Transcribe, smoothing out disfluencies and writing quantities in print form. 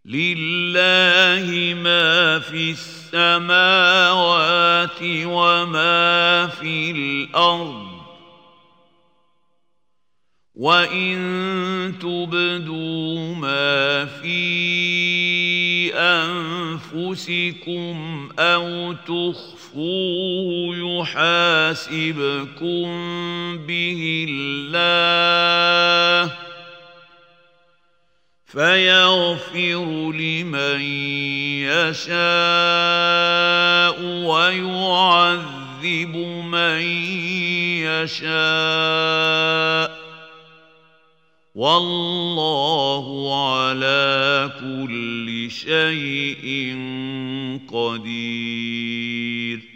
لله ما في السماوات وما في الأرض وإن تبدوا ما في أنفسكم أو تخفوه يحاسبكم به الله فيغفر لمن يشاء ويعذب من يشاء والله على كل شيء قدير.